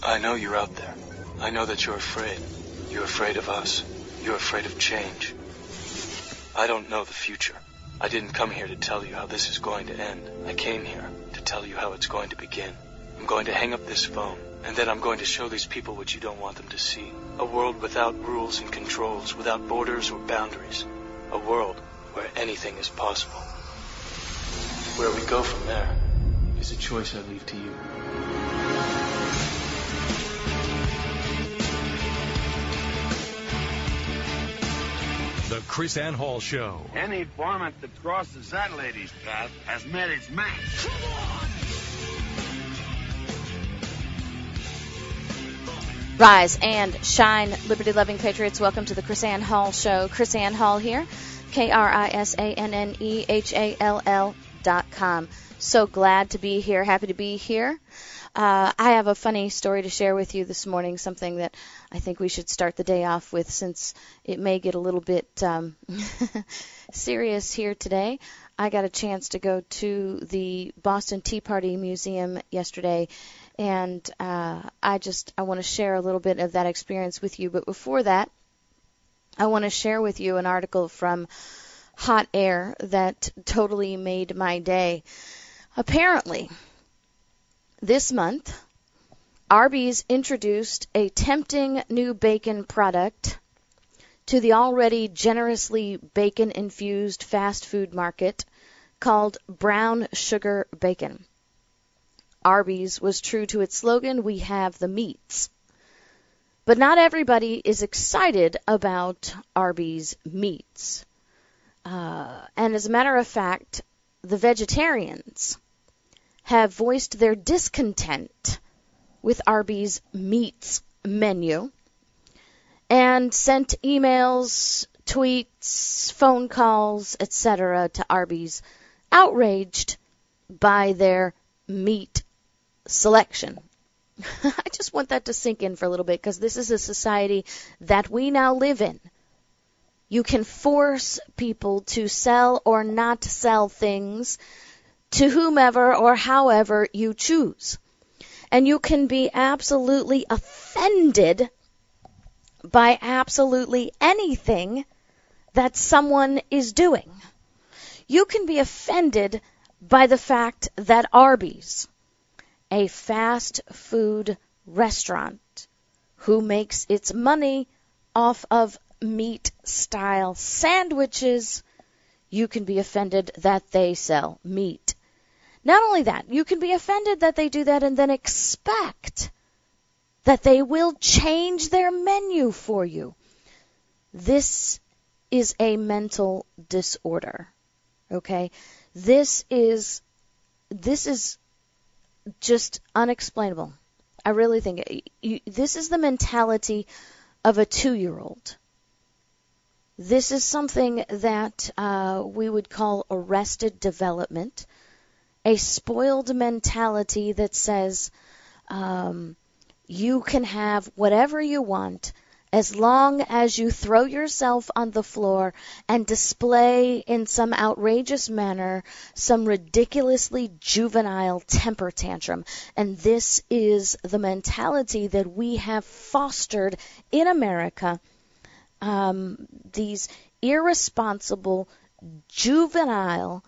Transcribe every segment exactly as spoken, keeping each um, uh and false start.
I know you're out there. I know that you're afraid. You're afraid of us. You're afraid of change. I don't know the future. I didn't come here to tell you how this is going to end. I came here to tell you how it's going to begin. I'm going to hang up this phone, and then I'm going to show these people what you don't want them to see. A world without rules and controls, without borders or boundaries. A world where anything is possible. Where we go from there is a choice I leave to you. The Chris Ann Hall Show. Any varmint that crosses that lady's path has met its match. Rise and shine, liberty-loving patriots. Welcome to the Chris Ann Hall Show. Chris Ann Hall here, K R I S A N N E H A L L dot com. So glad to be here, happy to be here. Uh, I have a funny story to share with you this morning, something that I think we should start the day off with since it may get a little bit um, serious here today. I got a chance to go to the Boston Tea Party Museum yesterday, and uh, I just I want to share a little bit of that experience with you. But before that, I want to share with you an article from Hot Air that totally made my day. Apparently, this month, Arby's introduced a tempting new bacon product to the already generously bacon-infused fast food market called brown sugar bacon. Arby's was true to its slogan, "We have the meats." But not everybody is excited about Arby's meats. Uh, and as a matter of fact, the vegetarians have voiced their discontent with Arby's meats menu and sent emails, tweets, phone calls, et cetera to Arby's, outraged by their meat selection. I just want that to sink in for a little bit, because this is a society that we now live in. You can force people to sell or not sell things to whomever or however you choose. And you can be absolutely offended by absolutely anything that someone is doing. You can be offended by the fact that Arby's, a fast food restaurant who makes its money off of meat-style sandwiches, you can be offended that they sell meat. Not only that, you can be offended that they do that and then expect that they will change their menu for you. This is a mental disorder, okay? This is, this is just unexplainable. I really think it, you, this is the mentality of a two-year-old. This is something that uh, we would call arrested development, a spoiled mentality that says um, you can have whatever you want as long as you throw yourself on the floor and display in some outrageous manner some ridiculously juvenile temper tantrum. And this is the mentality that we have fostered in America. Um, these irresponsible, juvenile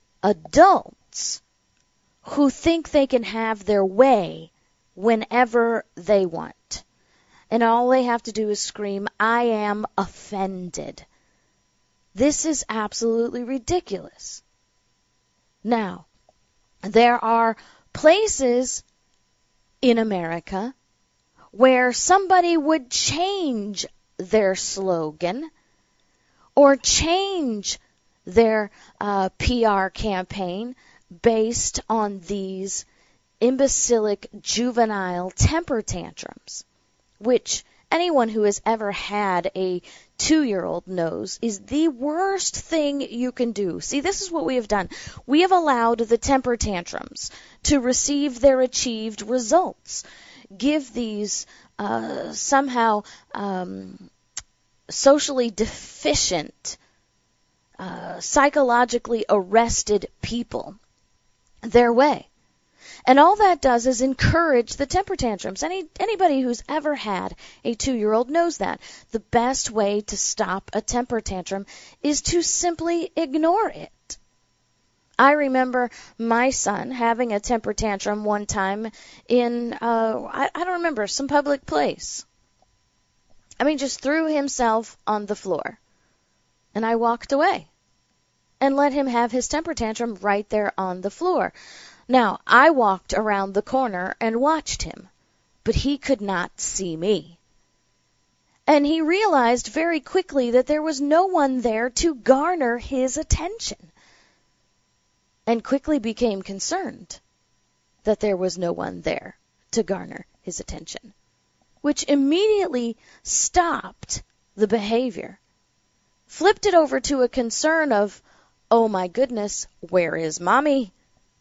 adults who think they can have their way whenever they want. And all they have to do is scream, "I am offended." This is absolutely ridiculous. Now, there are places in America where somebody would change their slogan or change their uh, P R campaign based on these imbecilic juvenile temper tantrums, which anyone who has ever had a two-year-old knows is the worst thing you can do. See, this is what we have done. We have allowed the temper tantrums to receive their achieved results. Give these uh, somehow um, socially deficient, uh, psychologically arrested people their way. And all that does is encourage the temper tantrums. Any anybody who's ever had a two-year-old knows that. The best way to stop a temper tantrum is to simply ignore it. I remember my son having a temper tantrum one time in, uh, I, I don't remember, some public place. I mean, just threw himself on the floor. And I walked away and let him have his temper tantrum right there on the floor. Now, I walked around the corner and watched him, but he could not see me. And he realized very quickly that there was no one there to garner his attention, and quickly became concerned that there was no one there to garner his attention, which immediately stopped the behavior, flipped it over to a concern of, oh my goodness, where is mommy?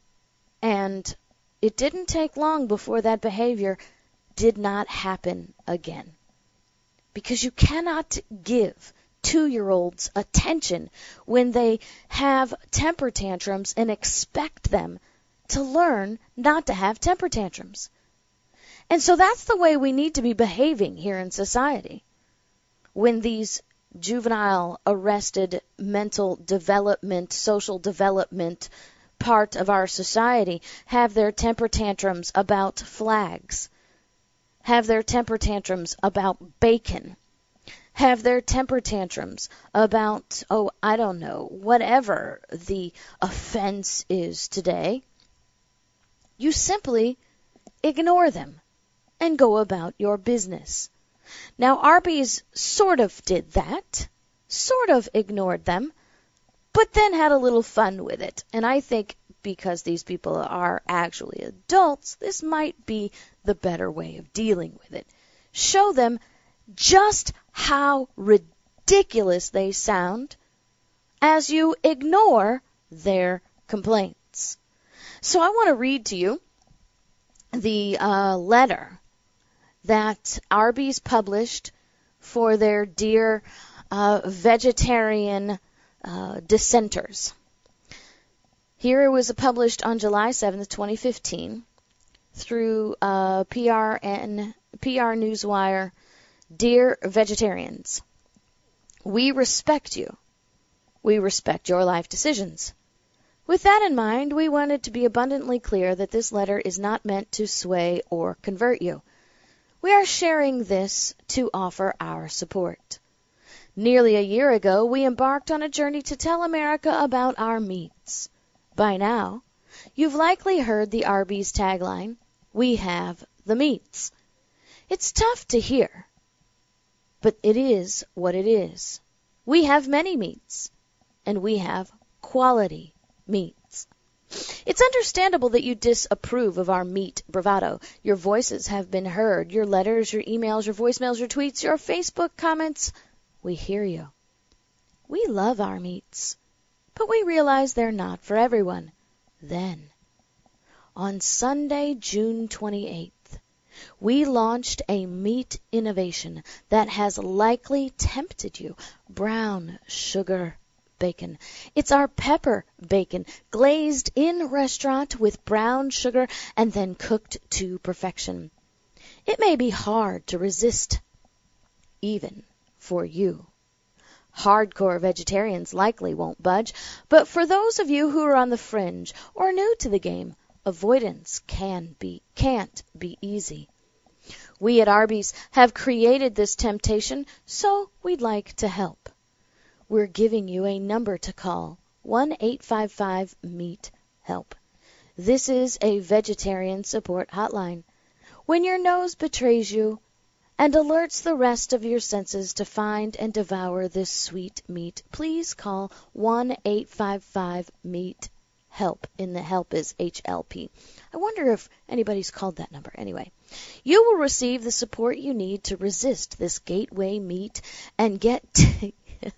And it didn't take long before that behavior did not happen again. Because you cannot give two-year-olds attention when they have temper tantrums and expect them to learn not to have temper tantrums. And so that's the way we need to be behaving here in society. When these juvenile arrested mental development, social development part of our society have their temper tantrums about flags, have their temper tantrums about bacon, have their temper tantrums about, oh, I don't know, whatever the offense is today, you simply ignore them and go about your business. Now, Arby's sort of did that, sort of ignored them, but then had a little fun with it. And I think because these people are actually adults, this might be the better way of dealing with it. Show them just how ridiculous they sound as you ignore their complaints. So I want to read to you the uh, letter that Arby's published for their dear uh, vegetarian uh, dissenters. Here it was published on July seventh, twenty fifteen, through uh, P R N, P R Newswire. Dear vegetarians, we respect you. We respect your life decisions. With that in mind, we wanted to be abundantly clear that this letter is not meant to sway or convert you. We are sharing this to offer our support. Nearly a year ago, we embarked on a journey to tell America about our meats. By now, you've likely heard the Arby's tagline, "We have the meats." It's tough to hear, but it is what it is. We have many meats, and we have quality meats. It's understandable that you disapprove of our meat bravado. Your voices have been heard. Your letters, your emails, your voicemails, your tweets, your Facebook comments. We hear you. We love our meats, but we realize they're not for everyone. Then, on Sunday, June twenty-eighth, we launched a meat innovation that has likely tempted you. Brown sugar bacon. It's our pepper bacon, glazed in restaurant with brown sugar and then cooked to perfection. It may be hard to resist, even for you. Hardcore vegetarians likely won't budge, but for those of you who are on the fringe or new to the game, avoidance can be, can't be easy. We at Arby's have created this temptation, so we'd like to help. We're giving you a number to call, one eight five five meat help. This is a vegetarian support hotline. When your nose betrays you and alerts the rest of your senses to find and devour this sweet meat, please call one eight five five meat help, and the help is H L P. I wonder if anybody's called that number. Anyway, you will receive the support you need to resist this gateway meat and get... T-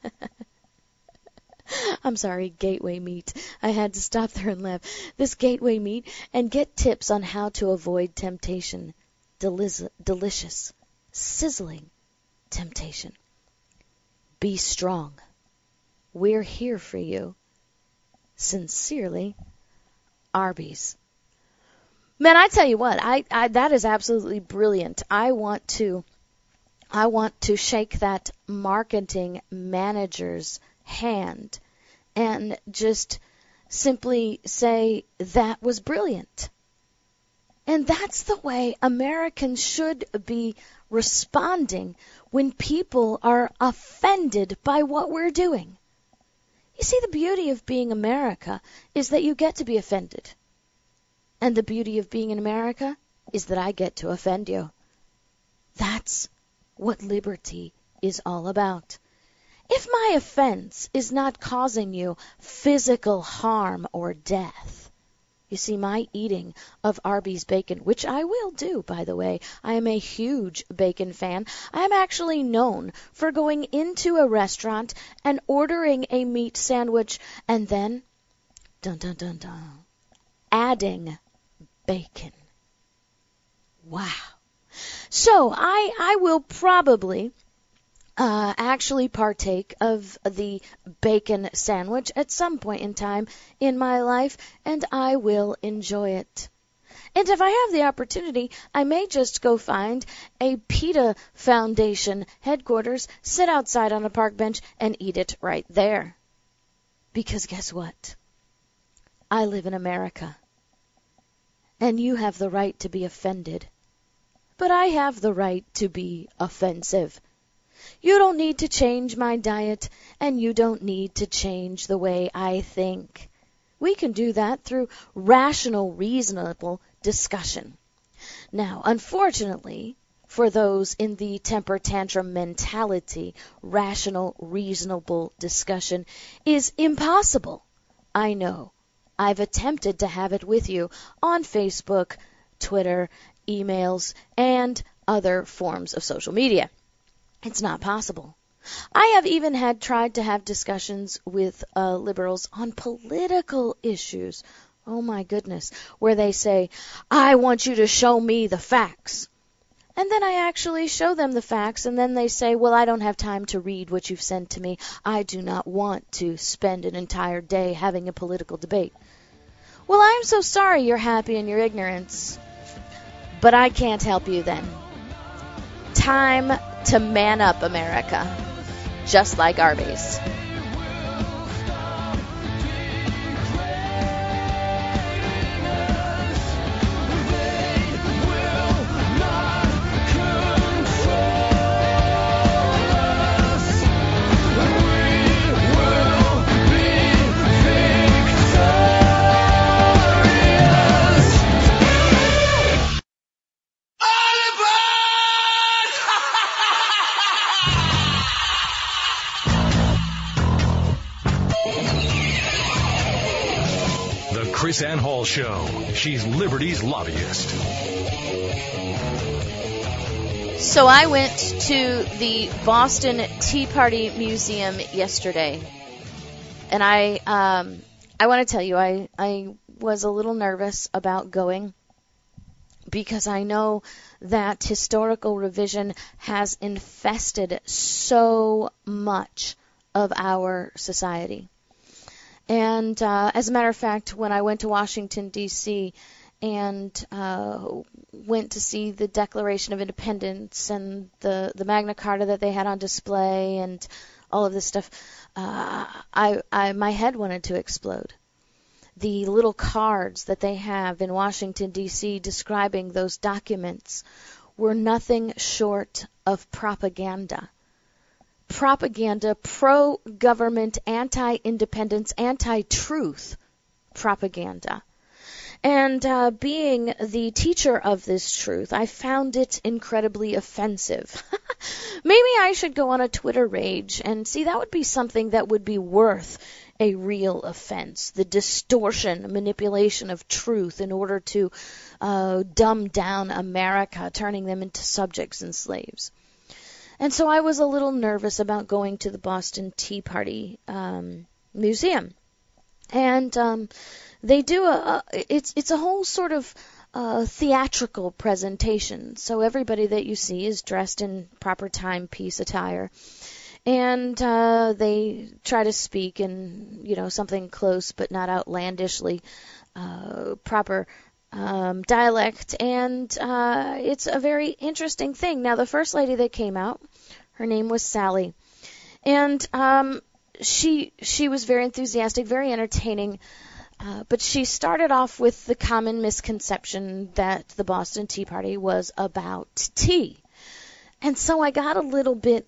I'm sorry, gateway meat. I had to stop there and laugh. This gateway meat and get tips on how to avoid temptation. Deliz- delicious, sizzling temptation. Be strong. We're here for you. Sincerely, Arby's. Man, I tell you what, I, I that is absolutely brilliant. I want to I want to shake that marketing manager's hand and just simply say that was brilliant. And that's the way Americans should be responding when people are offended by what we're doing. You see, the beauty of being America is that you get to be offended. And the beauty of being in America is that I get to offend you. That's what liberty is all about. If my offense is not causing you physical harm or death, you see, my eating of Arby's bacon, which I will do, by the way, I am a huge bacon fan. I am actually known for going into a restaurant and ordering a meat sandwich and then, dun dun dun dun, adding bacon. Wow. So I I will probably uh, actually partake of the bacon sandwich at some point in time in my life, and I will enjoy it. And if I have the opportunity, I may just go find a PETA Foundation headquarters, sit outside on a park bench, and eat it right there. Because guess what? I live in America. And you have the right to be offended. But I have the right to be offensive. You don't need to change my diet, and you don't need to change the way I think. We can do that through rational, reasonable discussion. Now, unfortunately, for those in the temper tantrum mentality, rational, reasonable discussion is impossible. I know. I've attempted to have it with you on Facebook, Twitter, emails, and other forms of social media. It's not possible. I have even had tried to have discussions with uh, liberals on political issues. Oh my goodness, where they say, I want you to show me the facts. And then I actually show them the facts, and then they say, well, I don't have time to read what you've sent to me. I do not want to spend an entire day having a political debate. Well, I'm so sorry you're happy in your ignorance, but I can't help you then. Time to man up, America, just like Arby's. Chris Ann Hall Show. She's Liberty's lobbyist. So I went to the Boston Tea Party Museum yesterday, and I um, I want to tell you, I, I was a little nervous about going because I know that historical revision has infested so much of our society. And uh, as a matter of fact, when I went to Washington, D C, and uh, went to see the Declaration of Independence and the, the Magna Carta that they had on display and all of this stuff, uh, I, I my head wanted to explode. The little cards that they have in Washington, D C describing those documents were nothing short of propaganda. Propaganda, pro-government, anti-independence, anti-truth propaganda. And uh, being the teacher of this truth, I found it incredibly offensive. Maybe I should go on a Twitter rage and see, that would be something that would be worth a real offense. The distortion, manipulation of truth in order to uh, dumb down America, turning them into subjects and slaves. And so I was a little nervous about going to the Boston Tea Party um, Museum. And um, they do a, a it's it's a whole sort of uh, theatrical presentation. So everybody that you see is dressed in proper timepiece attire. And uh, they try to speak in, you know, something close but not outlandishly uh, proper um, dialect, and uh, it's a very interesting thing. Now, the first lady that came out, her name was Sally, and um, she she was very enthusiastic, very entertaining, uh, but she started off with the common misconception that the Boston Tea Party was about tea. And so I got a little bit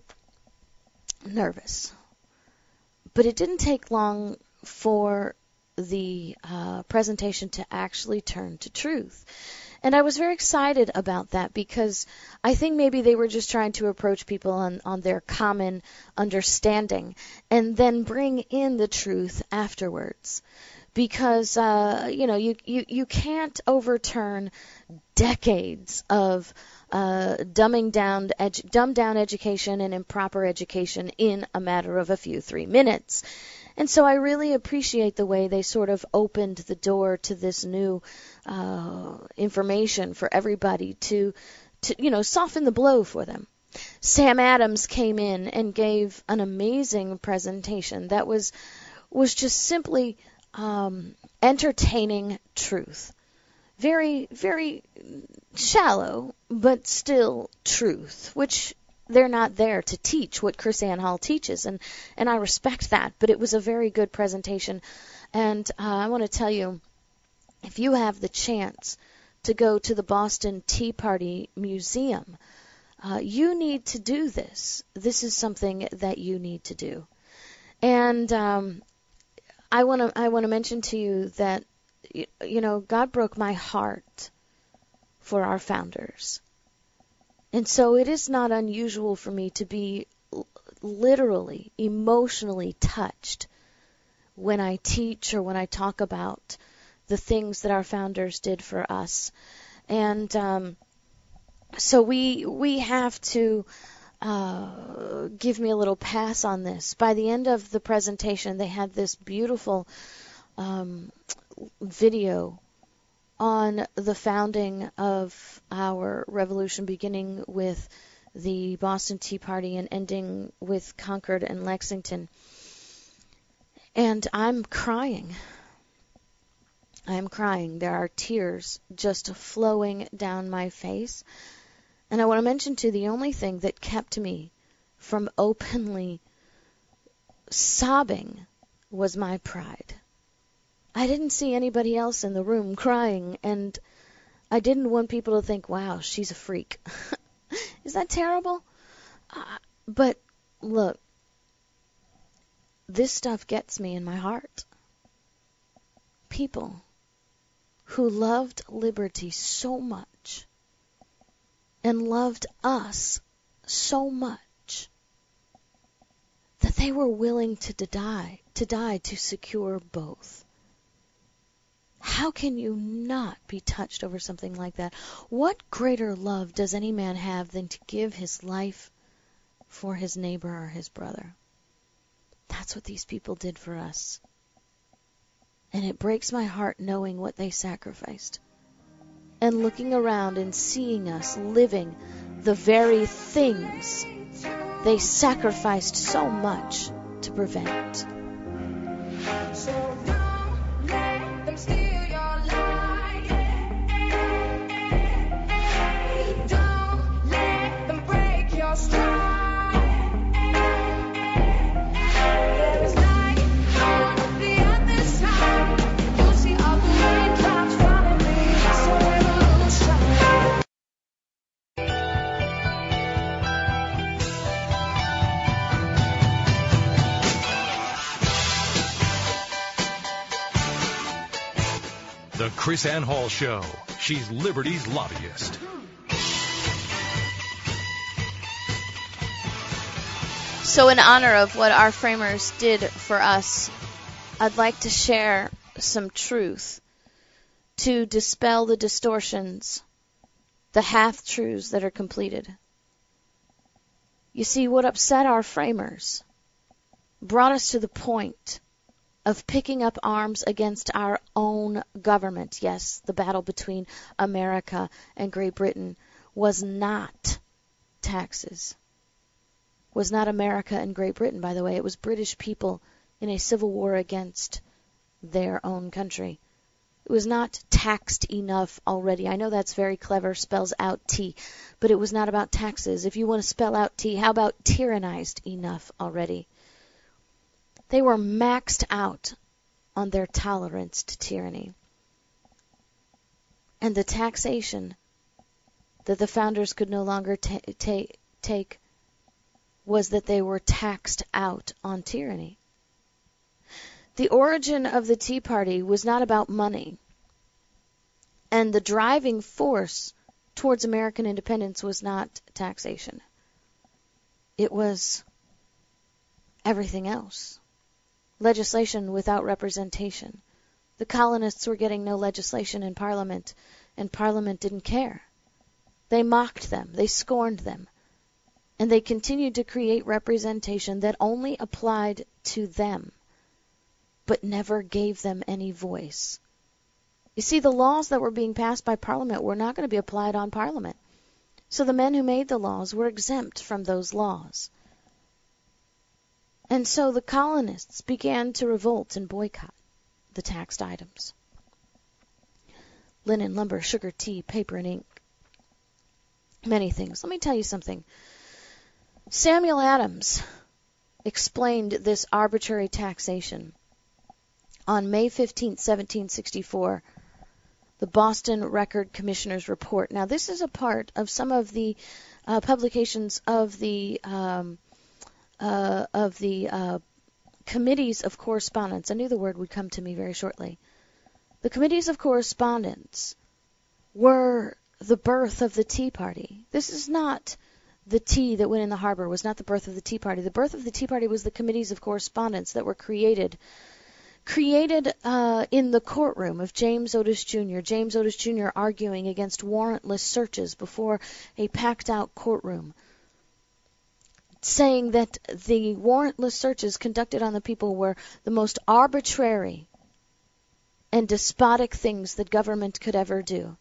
nervous. But it didn't take long for the uh, presentation to actually turn to truth. And I was very excited about that because I think maybe they were just trying to approach people on, on their common understanding and then bring in the truth afterwards. Because, uh, you know, you, you, you can't overturn decades of uh, dumbing down, edu- dumbed down education and improper education in a matter of a few, three minutes. And so I really appreciate the way they sort of opened the door to this new uh, information for everybody to, to, you know, soften the blow for them. Sam Adams came in and gave an amazing presentation that was was just simply um, entertaining truth. Very, very shallow, but still truth, which they're not there to teach what KrisAnne Hall teaches, and, and I respect that, but it was a very good presentation. And uh, I want to tell you, if you have the chance to go to the Boston Tea Party Museum, uh, you need to do this. This is something that you need to do. And um, I want to I want to mention to you that, you know, God broke my heart for our founders. And so it is not unusual for me to be literally, emotionally touched when I teach or when I talk about the things that our founders did for us. And um, so we we have to uh, give me a little pass on this. By the end of the presentation, they had this beautiful um, video on the founding of our revolution, beginning with the Boston Tea Party and ending with Concord and Lexington. And I'm crying. I'm crying. There are tears just flowing down my face. And I want to mention, too, the only thing that kept me from openly sobbing was my pride. I didn't see anybody else in the room crying, and I didn't want people to think, wow, she's a freak. Is that terrible? Uh, but look, this stuff gets me in my heart. People who loved liberty so much and loved us so much that they were willing to die, to die to secure both. How can you not be touched over something like that? What greater love does any man have than to give his life for his neighbor or his brother? That's what these people did for us. And it breaks my heart knowing what they sacrificed. And looking around and seeing us living the very things they sacrificed so much to prevent. So don't let them steal your light. Don't let them break your stride. There is light on the other side. You'll see all the raindrops falling me. So revolution. The KrisAnne Hall Show. She's Liberty's lobbyist. So in honor of what our framers did for us, I'd like to share some truth to dispel the distortions, the half-truths that are completed. You see, what upset our framers brought us to the point of picking up arms against our own government. Yes, the battle between America and Great Britain was not taxes. Was not America and Great Britain, by the way. It was British people in a civil war against their own country. It was not taxed enough already. I know that's very clever, spells out T, but it was not about taxes. If you want to spell out T, how about tyrannized enough already? They were maxed out on their tolerance to tyranny. And the taxation that the founders could no longer ta- ta- take was that they were taxed out on tyranny. The origin of the Tea Party was not about money, and the driving force towards American independence was not taxation. It was everything else. Legislation without representation. The colonists were getting no legislation in Parliament, and Parliament didn't care. They mocked them. They scorned them. And they continued to create representation that only applied to them, but never gave them any voice. You see, the laws that were being passed by Parliament were not going to be applied on Parliament. So the men who made the laws were exempt from those laws. And so the colonists began to revolt and boycott the taxed items. Linen, lumber, sugar, tea, paper, and ink. Many things. Let me tell you something. Samuel Adams explained this arbitrary taxation on May fifteenth, seventeen sixty-four, the Boston Record Commissioner's Report. Now, this is a part of some of the uh, publications of the um, uh, of the uh, committees of correspondence. I knew the word would come to me very shortly. The committees of correspondence were the birth of the Tea Party. This is not the tea that went in the harbor, was not the birth of the Tea Party. The birth of the Tea Party was the committees of correspondence that were created created uh, in the courtroom of James Otis Junior James Otis Junior arguing against warrantless searches before a packed-out courtroom, saying that the warrantless searches conducted on the people were the most arbitrary and despotic things that government could ever do.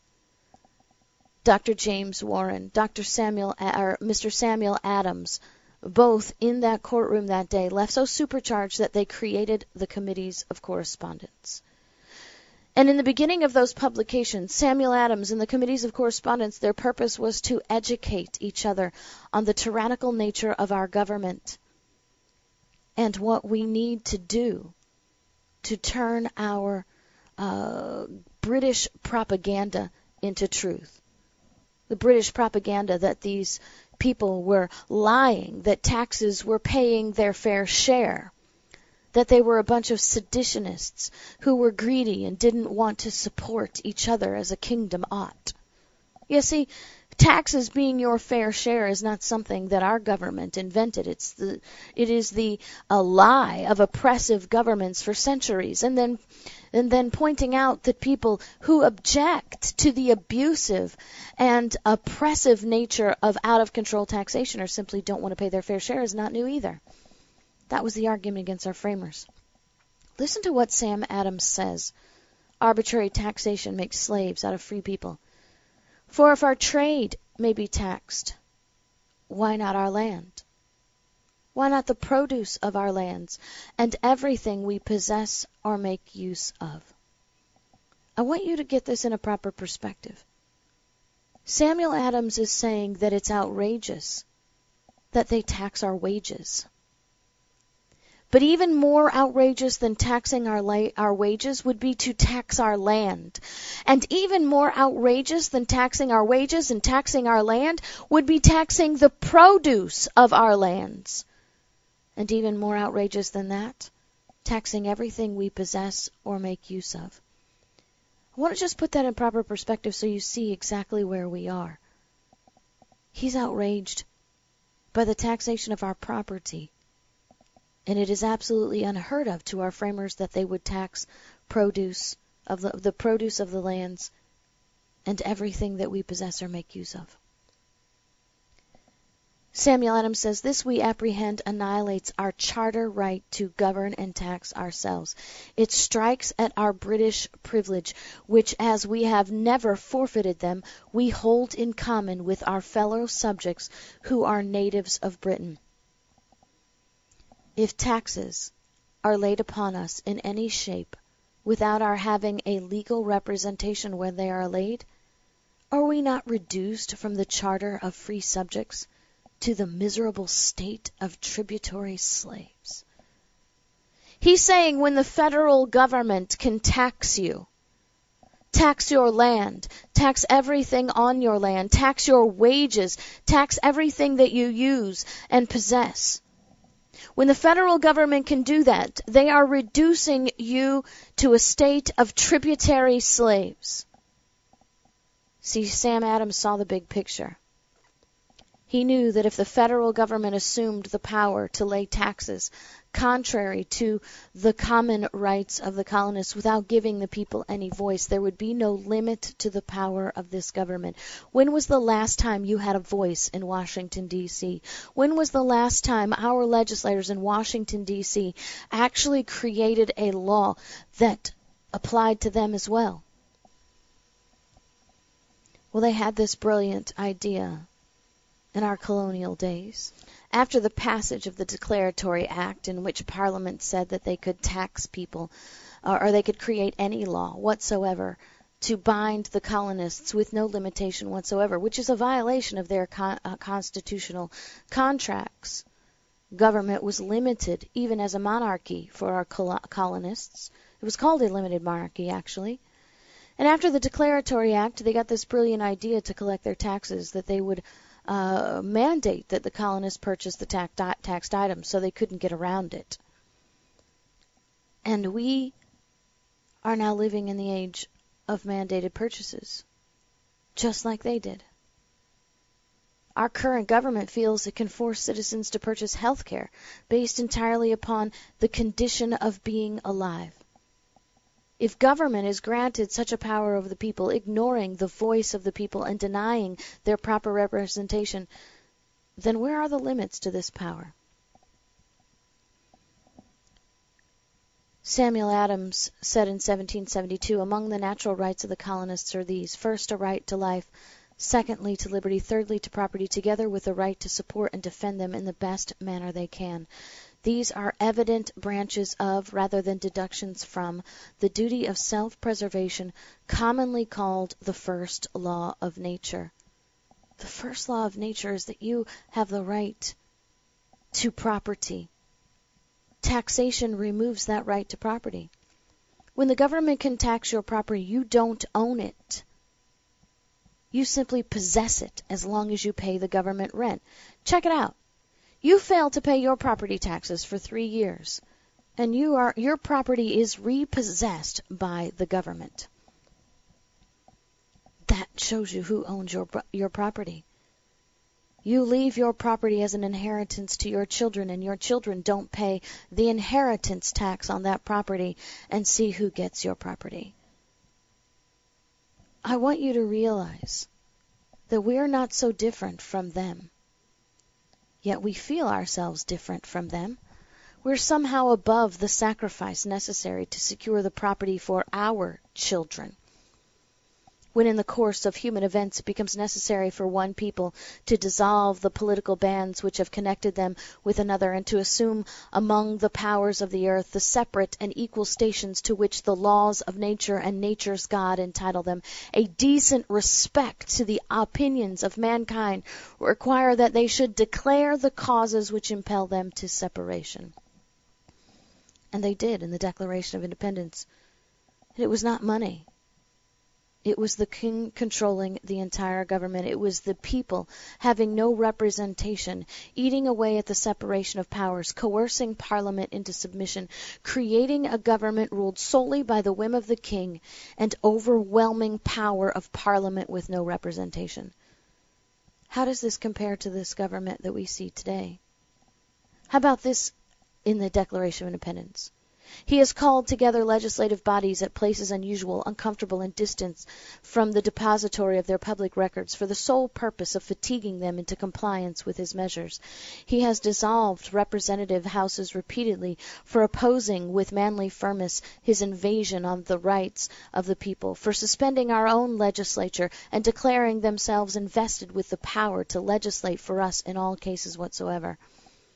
Doctor James Warren, Doctor Samuel, or Mister Samuel Adams, both in that courtroom that day, left so supercharged that they created the committees of correspondence. And in the beginning of those publications, Samuel Adams and the committees of correspondence, their purpose was to educate each other on the tyrannical nature of our government and what we need to do to turn our uh, British propaganda into truth. The British propaganda that these people were lying, that taxes were paying their fair share, that they were a bunch of seditionists who were greedy and didn't want to support each other as a kingdom ought. You see, taxes being your fair share is not something that our government invented. It's the, it is the a lie of oppressive governments for centuries, and then and then pointing out that people who object to the abusive and oppressive nature of out-of-control taxation or simply don't want to pay their fair share is not new either. That was the argument against our framers. Listen to what Sam Adams says. Arbitrary taxation makes slaves out of free people. For if our trade may be taxed, why not our land? Why not the produce of our lands and everything we possess or make use of? I want you to get this in a proper perspective. Samuel Adams is saying that it's outrageous that they tax our wages. But even more outrageous than taxing our la- our wages would be to tax our land. And even more outrageous than taxing our wages and taxing our land would be taxing the produce of our lands. And even more outrageous than that, taxing everything we possess or make use of. I want to just put that in proper perspective so you see exactly where we are. He's outraged by the taxation of our property. And it is absolutely unheard of to our framers that they would tax produce of the, the produce of the lands and everything that we possess or make use of. Samuel Adams says, this we apprehend annihilates our charter right to govern and tax ourselves. It strikes at our British privilege, which, as we have never forfeited them, we hold in common with our fellow subjects who are natives of Britain. If taxes are laid upon us in any shape, without our having a legal representation where they are laid? Are we not reduced from the charter of free subjects to the miserable state of tributary slaves? He's saying when the federal government can tax you, tax your land, tax everything on your land, tax your wages, tax everything that you use and possess. When the federal government can do that, they are reducing you to a state of tributary slaves. See, Sam Adams saw the big picture. He knew that if the federal government assumed the power to lay taxes contrary to the common rights of the colonists without giving the people any voice, there would be no limit to the power of this government. When was the last time you had a voice in Washington, D C? When was the last time our legislators in Washington, D C actually created a law that applied to them as well? Well, they had this brilliant idea in our colonial days. After the passage of the Declaratory Act, in which Parliament said that they could tax people, or, or they could create any law whatsoever to bind the colonists with no limitation whatsoever, which is a violation of their con- uh, constitutional contracts. Government was limited, even as a monarchy, for our col- colonists. It was called a limited monarchy, actually. And after the Declaratory Act, they got this brilliant idea to collect their taxes, that they would Uh, mandate that the colonists purchase the tax, taxed items so they couldn't get around it. And we are now living in the age of mandated purchases, just like they did. Our current government feels it can force citizens to purchase health care based entirely upon the condition of being alive. If government is granted such a power over the people, ignoring the voice of the people and denying their proper representation, then where are the limits to this power? Samuel Adams said in seventeen seventy-two, among the natural rights of the colonists are these: first, a right to life; secondly, to liberty; thirdly, to property, together with the right to support and defend them in the best manner they can. These are evident branches of, rather than deductions from, the duty of self-preservation, commonly called the first law of nature. The first law of nature is that you have the right to property. Taxation removes that right to property. When the government can tax your property, you don't own it. You simply possess it as long as you pay the government rent. Check it out. You fail to pay your property taxes for three years, and you are your property is repossessed by the government. That shows you who owns your your property. You leave your property as an inheritance to your children, and your children don't pay the inheritance tax on that property, and see who gets your property. I want you to realize that we are not so different from them. Yet we feel ourselves different from them. We're somehow above the sacrifice necessary to secure the property for our children. When in the course of human events it becomes necessary for one people to dissolve the political bands which have connected them with another, and to assume among the powers of the earth the separate and equal stations to which the laws of nature and nature's God entitle them, a decent respect to the opinions of mankind require that they should declare the causes which impel them to separation. And they did in the Declaration of Independence. And it was not money. It was the king controlling the entire government. It was the people having no representation, eating away at the separation of powers, coercing Parliament into submission, creating a government ruled solely by the whim of the king, and overwhelming power of Parliament with no representation. How does this compare to this government that we see today? How about this in the Declaration of Independence? He has called together legislative bodies at places unusual, uncomfortable, and distant from the depository of their public records for the sole purpose of fatiguing them into compliance with his measures. He has dissolved representative houses repeatedly for opposing with manly firmness his invasion on the rights of the people, for suspending our own legislature and declaring themselves invested with the power to legislate for us in all cases whatsoever.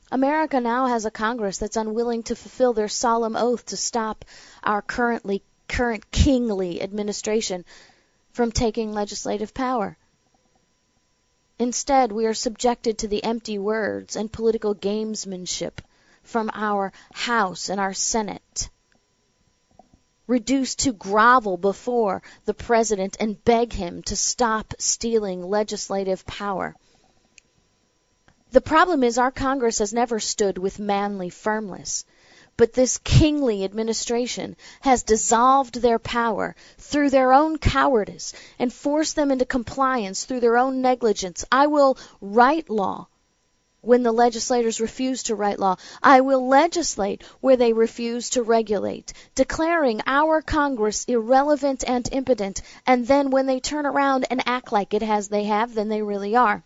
America now has a Congress that's unwilling to fulfill their solemn oath to stop our currently current kingly administration from taking legislative power. Instead, we are subjected to the empty words and political gamesmanship from our House and our Senate, reduced to grovel before the President and beg him to stop stealing legislative power. The problem is our Congress has never stood with manly firmness, but this kingly administration has dissolved their power through their own cowardice and forced them into compliance through their own negligence. I will write law when the legislators refuse to write law. I will legislate where they refuse to regulate, declaring our Congress irrelevant and impotent, and then when they turn around and act like it as they have, then they really are.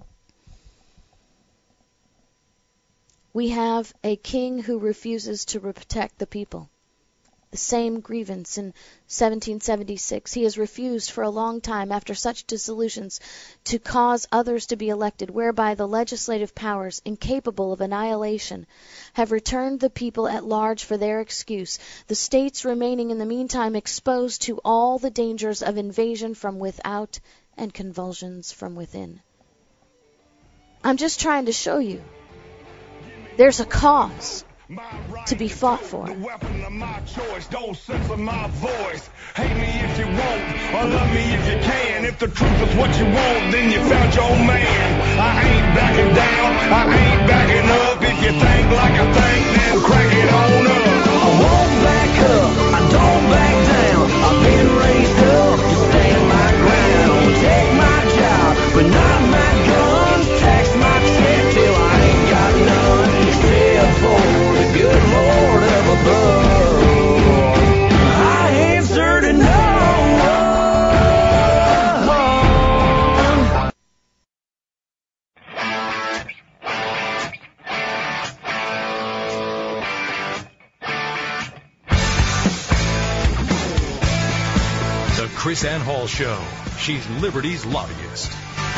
We have a king who refuses to protect the people. The same grievance in seventeen seventy-six. He has refused for a long time, after such dissolutions, to cause others to be elected, whereby the legislative powers, incapable of annihilation, have returned the people at large for their excuse, the states remaining in the meantime exposed to all the dangers of invasion from without and convulsions from within. I'm just trying to show you there's a cause to be fought for. The weapon of my choice, don't censor my voice. Hate me if you won't, or love me if you can. If the truth is what you want, then you found your man. I ain't backing down, I ain't backing up. If you think like I think, then crack it on up. I won't back up, I don't back down. I've been raised up to stand my ground. Take my job, but not my guns. Tax my check till I ain't got none. Except for the good Lord up above. I answer to no one. The KrisAnne Hall Show. She's Liberty's lobbyist.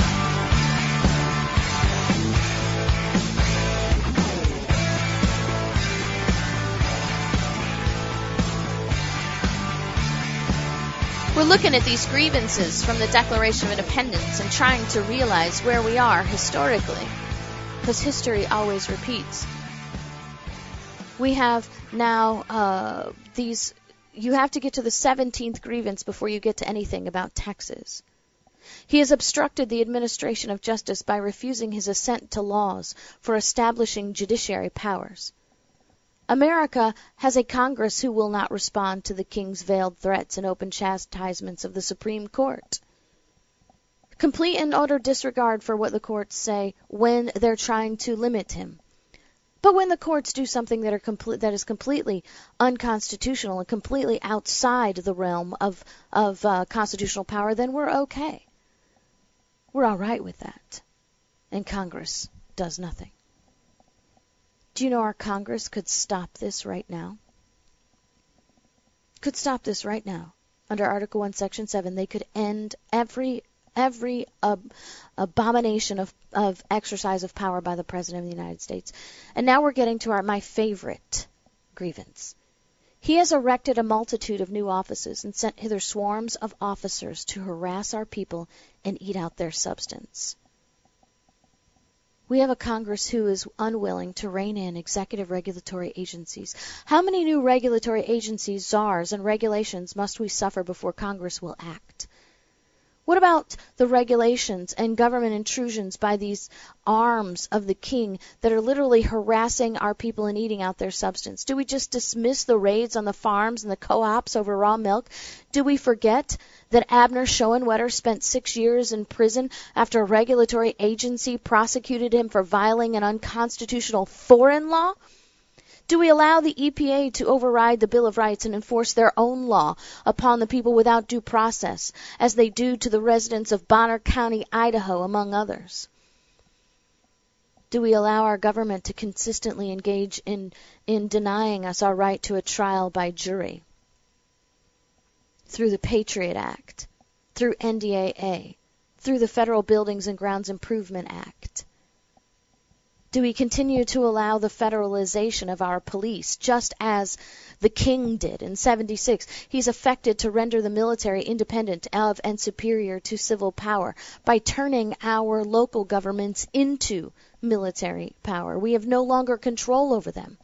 We're looking at these grievances from the Declaration of Independence and trying to realize where we are historically, because history always repeats. We have now uh, these, you have to get to the seventeenth grievance before you get to anything about taxes. He has obstructed the administration of justice by refusing his assent to laws for establishing judiciary powers. America has a Congress who will not respond to the king's veiled threats and open chastisements of the Supreme Court. Complete and utter disregard for what the courts say when they're trying to limit him. But when the courts do something that are complete, that is completely unconstitutional and completely outside the realm of, of uh, constitutional power, then we're okay. We're all right with that. And Congress does nothing. Do you know our Congress could stop this right now? Could stop this right now. Under Article one, Section seven, they could end every every uh, abomination of, of exercise of power by the President of the United States. And now we're getting to our my favorite grievance. He has erected a multitude of new offices and sent hither swarms of officers to harass our people and eat out their substance. We have a Congress who is unwilling to rein in executive regulatory agencies. How many new regulatory agencies, czars, and regulations must we suffer before Congress will act? What about the regulations and government intrusions by these arms of the king that are literally harassing our people and eating out their substance? Do we just dismiss the raids on the farms and the co-ops over raw milk? Do we forget that Abner Schoenwetter spent six years in prison after a regulatory agency prosecuted him for violating an unconstitutional foreign law? Do we allow the E P A to override the Bill of Rights and enforce their own law upon the people without due process, as they do to the residents of Bonner County, Idaho, among others? Do we allow our government to consistently engage in, in denying us our right to a trial by jury through the Patriot Act, through N D A A, through the Federal Buildings and Grounds Improvement Act? Do we continue to allow the federalization of our police, just as the king did in seventy-six? He's affected to render the military independent of and superior to civil power by turning our local governments into military power. We have no longer control over them.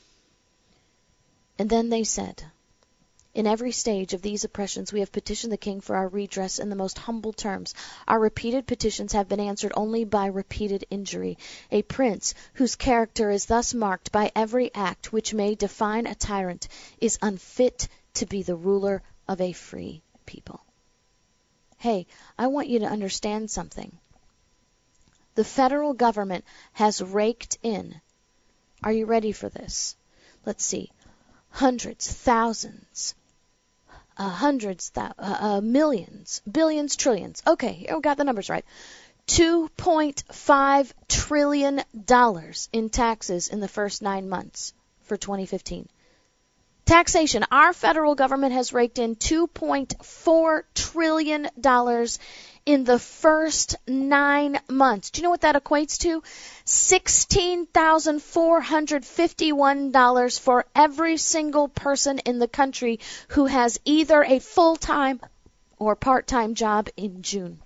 And then they said, in every stage of these oppressions, we have petitioned the king for our redress in the most humble terms. Our repeated petitions have been answered only by repeated injury. A prince whose character is thus marked by every act which may define a tyrant is unfit to be the ruler of a free people. Hey, I want you to understand something. The federal government has raked in. Are you ready for this? Let's see. Hundreds, thousands, Uh, hundreds, th- uh, uh, millions, billions, trillions. Okay, we got the numbers right. two point five trillion dollars in taxes in the first nine months for twenty fifteen. Taxation. Our federal government has raked in two point four trillion dollars in the first nine months. Do you know what that equates to? sixteen thousand four hundred fifty-one dollars for every single person in the country who has either a full-time or part-time job in June.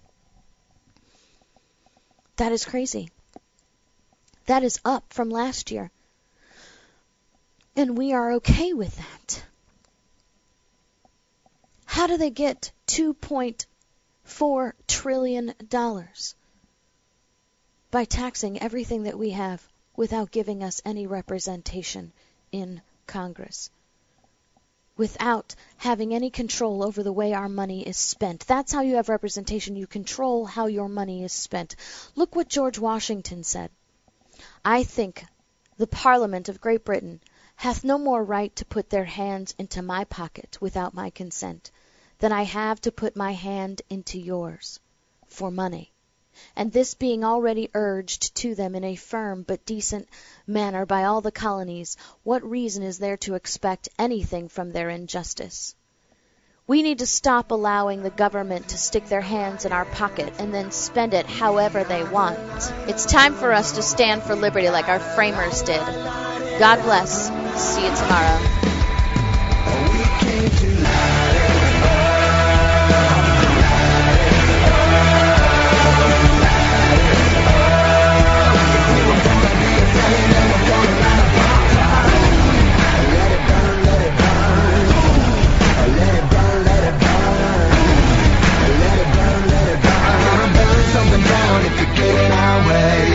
That is crazy. That is up from last year. And we are okay with that. How do they get two point four trillion dollars? By taxing everything that we have without giving us any representation in Congress. Without having any control over the way our money is spent. That's how you have representation. You control how your money is spent. Look what George Washington said. I think the Parliament of Great Britain hath no more right to put their hands into my pocket without my consent than I have to put my hand into yours for money. And this being already urged to them in a firm but decent manner by all the colonies, what reason is there to expect anything from their injustice? We need to stop allowing the government to stick their hands in our pocket and then spend it however they want. It's time for us to stand for liberty like our framers did. God bless. See you tomorrow. Something down if you get in our way.